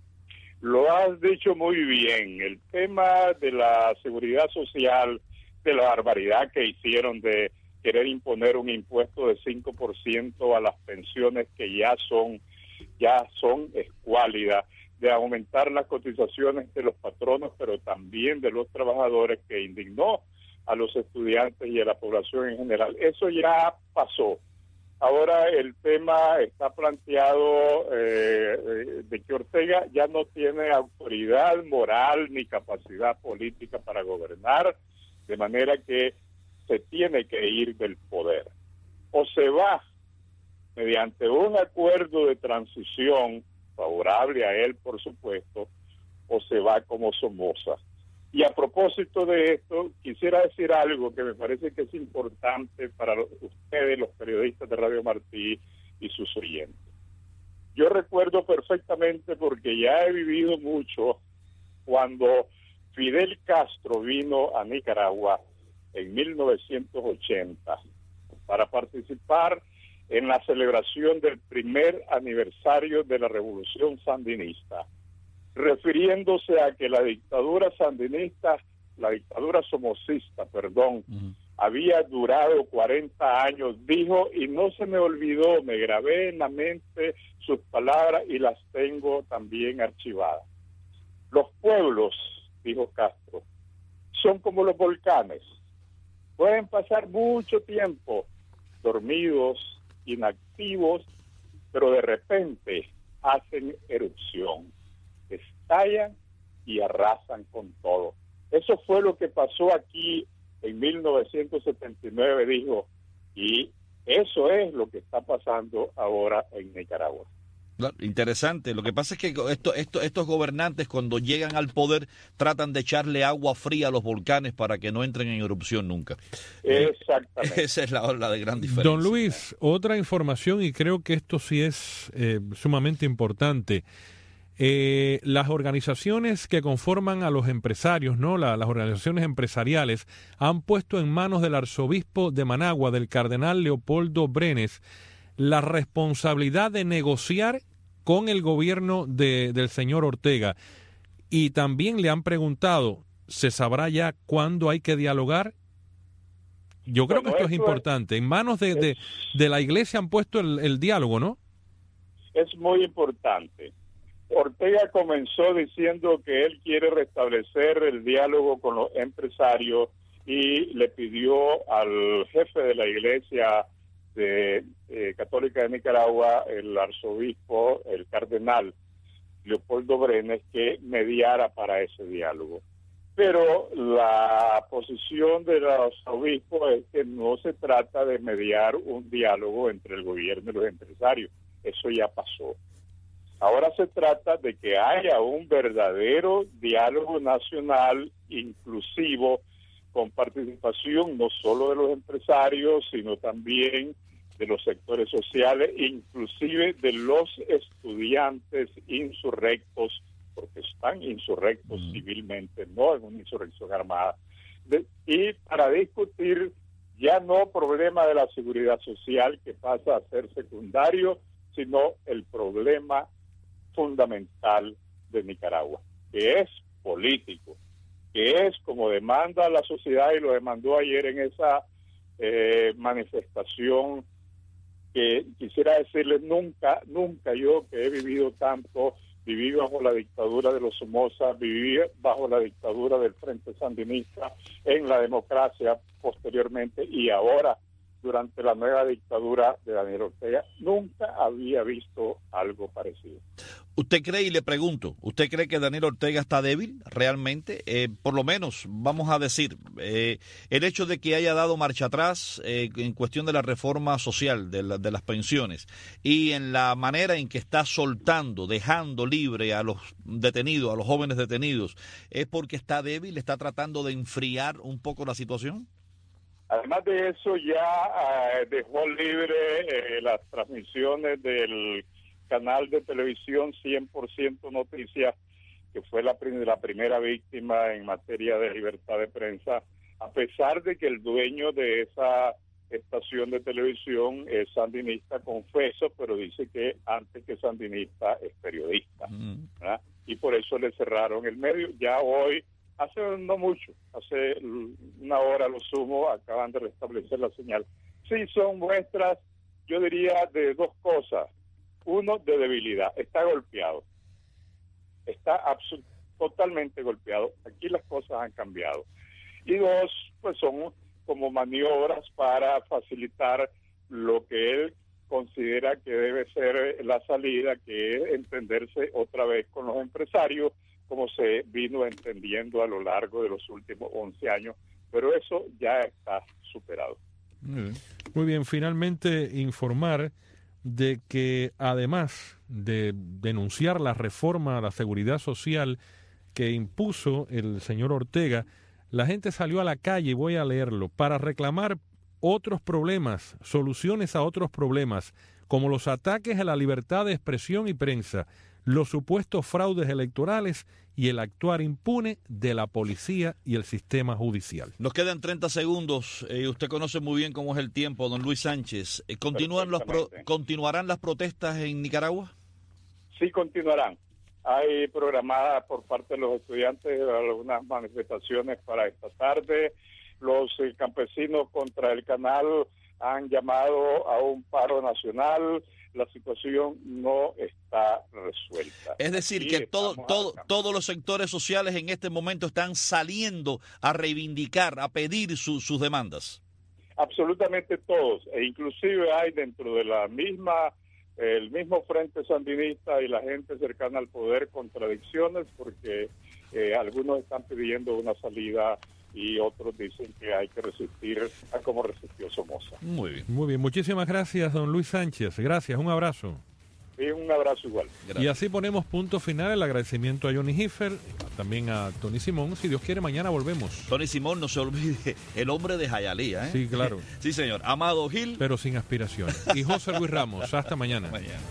Lo has dicho muy bien. El tema de la seguridad social, de la barbaridad que hicieron de querer imponer un impuesto de cinco por ciento a las pensiones que ya son, ya son escuálidas, de aumentar las cotizaciones de los patronos, pero también de los trabajadores, que indignó a los estudiantes y a la población en general. Eso ya pasó. Ahora el tema está planteado eh, de que Ortega ya no tiene autoridad moral ni capacidad política para gobernar, de manera que se tiene que ir del poder. O se va mediante un acuerdo de transición favorable a él, por supuesto, o se va como Somoza. Y a propósito de esto, quisiera decir algo que me parece que es importante para ustedes, los periodistas de Radio Martí y sus oyentes. Yo recuerdo perfectamente, porque ya he vivido mucho, cuando Fidel Castro vino a Nicaragua en mil novecientos ochenta para participar en la celebración del primer aniversario de la Revolución Sandinista, refiriéndose a que la dictadura sandinista, la dictadura somocista, perdón, uh-huh. había durado cuarenta años, dijo, y no se me olvidó, me grabé en la mente sus palabras y las tengo también archivadas. Los pueblos, dijo Castro, son como los volcanes, pueden pasar mucho tiempo dormidos, inactivos, pero de repente hacen erupción, estallan y arrasan con todo. Eso fue lo que pasó aquí en mil novecientos setenta y nueve, dijo, y eso es lo que está pasando ahora en Nicaragua. Interesante. Lo que pasa es que esto, esto, estos gobernantes, cuando llegan al poder, tratan de echarle agua fría a los volcanes para que no entren en erupción nunca. Exactamente. Esa es la, la de gran diferencia. Don Luis, otra información, y creo que esto sí es eh, sumamente importante. Eh, las organizaciones que conforman a los empresarios, ¿no? La, las organizaciones empresariales han puesto en manos del arzobispo de Managua, del cardenal Leopoldo Brenes, la responsabilidad de negociar con el gobierno de, del señor Ortega. Y también le han preguntado, ¿se sabrá ya cuándo hay que dialogar? Yo creo bueno, que esto es importante. En manos de, de, de la iglesia han puesto el, el diálogo, ¿no? Es muy importante. Ortega comenzó diciendo que él quiere restablecer el diálogo con los empresarios y le pidió al jefe de la iglesia de, eh, católica de Nicaragua, el arzobispo, el cardenal Leopoldo Brenes, que mediara para ese diálogo. Pero la posición de los obispos es que no se trata de mediar un diálogo entre el gobierno y los empresarios. Eso ya pasó. Ahora se trata de que haya un verdadero diálogo nacional inclusivo, con participación no solo de los empresarios, sino también de los sectores sociales, inclusive de los estudiantes insurrectos, porque están insurrectos mm. civilmente, no en una insurrección armada. De, y para discutir ya no problema de la seguridad social, que pasa a ser secundario, sino el problema fundamental de Nicaragua, que es político, que es como demanda la sociedad, y lo demandó ayer en esa eh, manifestación, que quisiera decirles, nunca, nunca yo que he vivido tanto, viví bajo la dictadura de los Somoza, viví bajo la dictadura del Frente Sandinista, en la democracia posteriormente, y ahora durante la nueva dictadura de Daniel Ortega. Nunca había visto algo parecido. ¿Usted cree, y le pregunto, ¿usted cree que Daniel Ortega está débil realmente? Eh, por lo menos, vamos a decir, eh, el hecho de que haya dado marcha atrás eh, en cuestión de la reforma social, de, la, de las pensiones, y en la manera en que está soltando, dejando libre a los detenidos, a los jóvenes detenidos, ¿es porque está débil, está tratando de enfriar un poco la situación? Además de eso, ya eh, dejó libre eh, las transmisiones del canal de televisión cien por ciento Noticias, que fue la, prim- la primera víctima en materia de libertad de prensa, a pesar de que el dueño de esa estación de televisión es sandinista, confeso, pero dice que antes que sandinista es periodista, ¿verdad? Y por eso le cerraron el medio. Ya hoy, hace no mucho, hace una hora lo sumo, acaban de restablecer la señal. Sí, son muestras, yo diría, de dos cosas. Uno, de debilidad. Está golpeado. Está absol- totalmente golpeado. Aquí las cosas han cambiado. Y dos, pues son como maniobras para facilitar lo que él considera que debe ser la salida, que es entenderse otra vez con los empresarios, como se vino entendiendo a lo largo de los últimos once años, pero eso ya está superado. Muy bien, Muy bien. Finalmente informar de que además de denunciar la reforma a la seguridad social que impuso el señor Ortega, la gente salió a la calle, voy a leerlo, para reclamar otros problemas, soluciones a otros problemas, como los ataques a la libertad de expresión y prensa, los supuestos fraudes electorales y el actuar impune de la policía y el sistema judicial. Nos quedan treinta segundos. Eh, usted conoce muy bien cómo es el tiempo, don Luis Sánchez. Eh, ¿continúan los pro- ¿Continuarán las protestas en Nicaragua? Sí, continuarán. Hay programadas por parte de los estudiantes algunas manifestaciones para esta tarde. Los eh, campesinos contra el canal han llamado a un paro nacional. La situación no está resuelta. Es decir, Aquí que todo, estamos todo, acá. todos los sectores sociales en este momento están saliendo a reivindicar, a pedir su, sus demandas. Absolutamente todos, e inclusive hay dentro de la misma, el mismo frente sandinista y la gente cercana al poder contradicciones, porque eh, algunos están pidiendo una salida y otros dicen que hay que resistir a como resistió Somoza. Muy bien. Muy bien, muchísimas gracias, don Luis Sánchez. Gracias, un abrazo. Y un abrazo igual. Gracias. Y así ponemos punto final. El agradecimiento a Johnny Hiffer, también a Tony Simón. Si Dios quiere, mañana volvemos. Tony Simón, no se olvide, el hombre de Hialeah, ¿eh? Sí, claro. Sí, señor. Amado Gil. Pero sin aspiraciones. Y José Luis Ramos. Hasta mañana. Hasta mañana.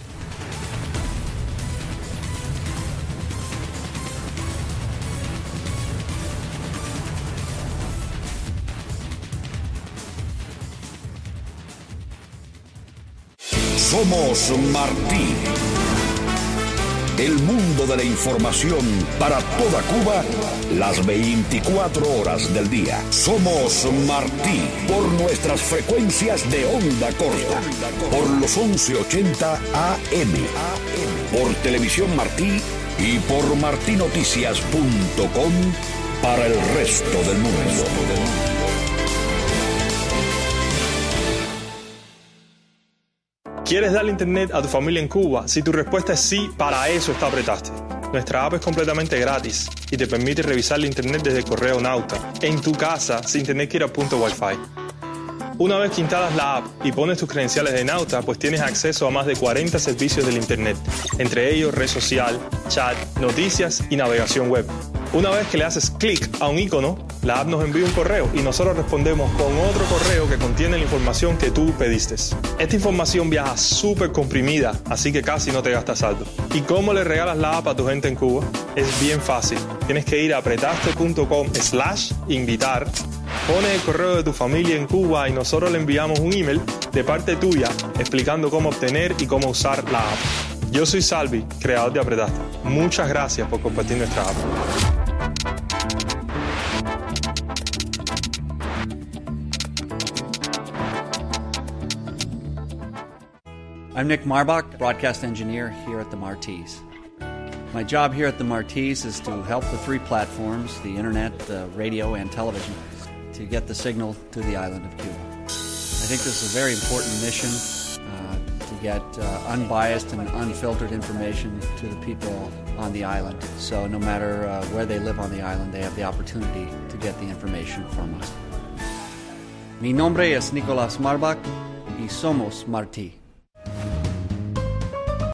Somos Martí. El mundo de la información para toda Cuba, las veinticuatro horas del día. Somos Martí por nuestras frecuencias de onda corta, por los once ochenta A M, por Televisión Martí y por martinoticias punto com para el resto del mundo. ¿Quieres darle internet a tu familia en Cuba? Si tu respuesta es sí, para eso está Apretaste. Nuestra app es completamente gratis y te permite revisar la internet desde el correo Nauta, en tu casa, sin tener que ir a punto Wi-Fi. Una vez que instalas la app y pones tus credenciales de Nauta, pues tienes acceso a más de cuarenta servicios del internet, entre ellos red social, chat, noticias y navegación web. Una vez que le haces clic a un icono, la app nos envía un correo y nosotros respondemos con otro correo que contiene la información que tú pediste. Esta información viaja súper comprimida, así que casi no te gastas saldo. ¿Y cómo le regalas la app a tu gente en Cuba? Es bien fácil. Tienes que ir a apretaste punto com slash invitar, pones el correo de tu familia en Cuba y nosotros le enviamos un email de parte tuya explicando cómo obtener y cómo usar la app. Yo soy Salvi, creador de Apretaste. Muchas gracias por compartir nuestra app. I'm Nick Marbach, broadcast engineer here at the Martis. My job here at the Martis is to help the three platforms, the internet, the radio, and television, to get the signal to the island of Cuba. I think this is a very important mission uh, to get uh, unbiased and unfiltered information to the people on the island. So no matter uh, where they live on the island, they have the opportunity to get the information from us. Mi nombre es Nicolás Marbach y somos Martí.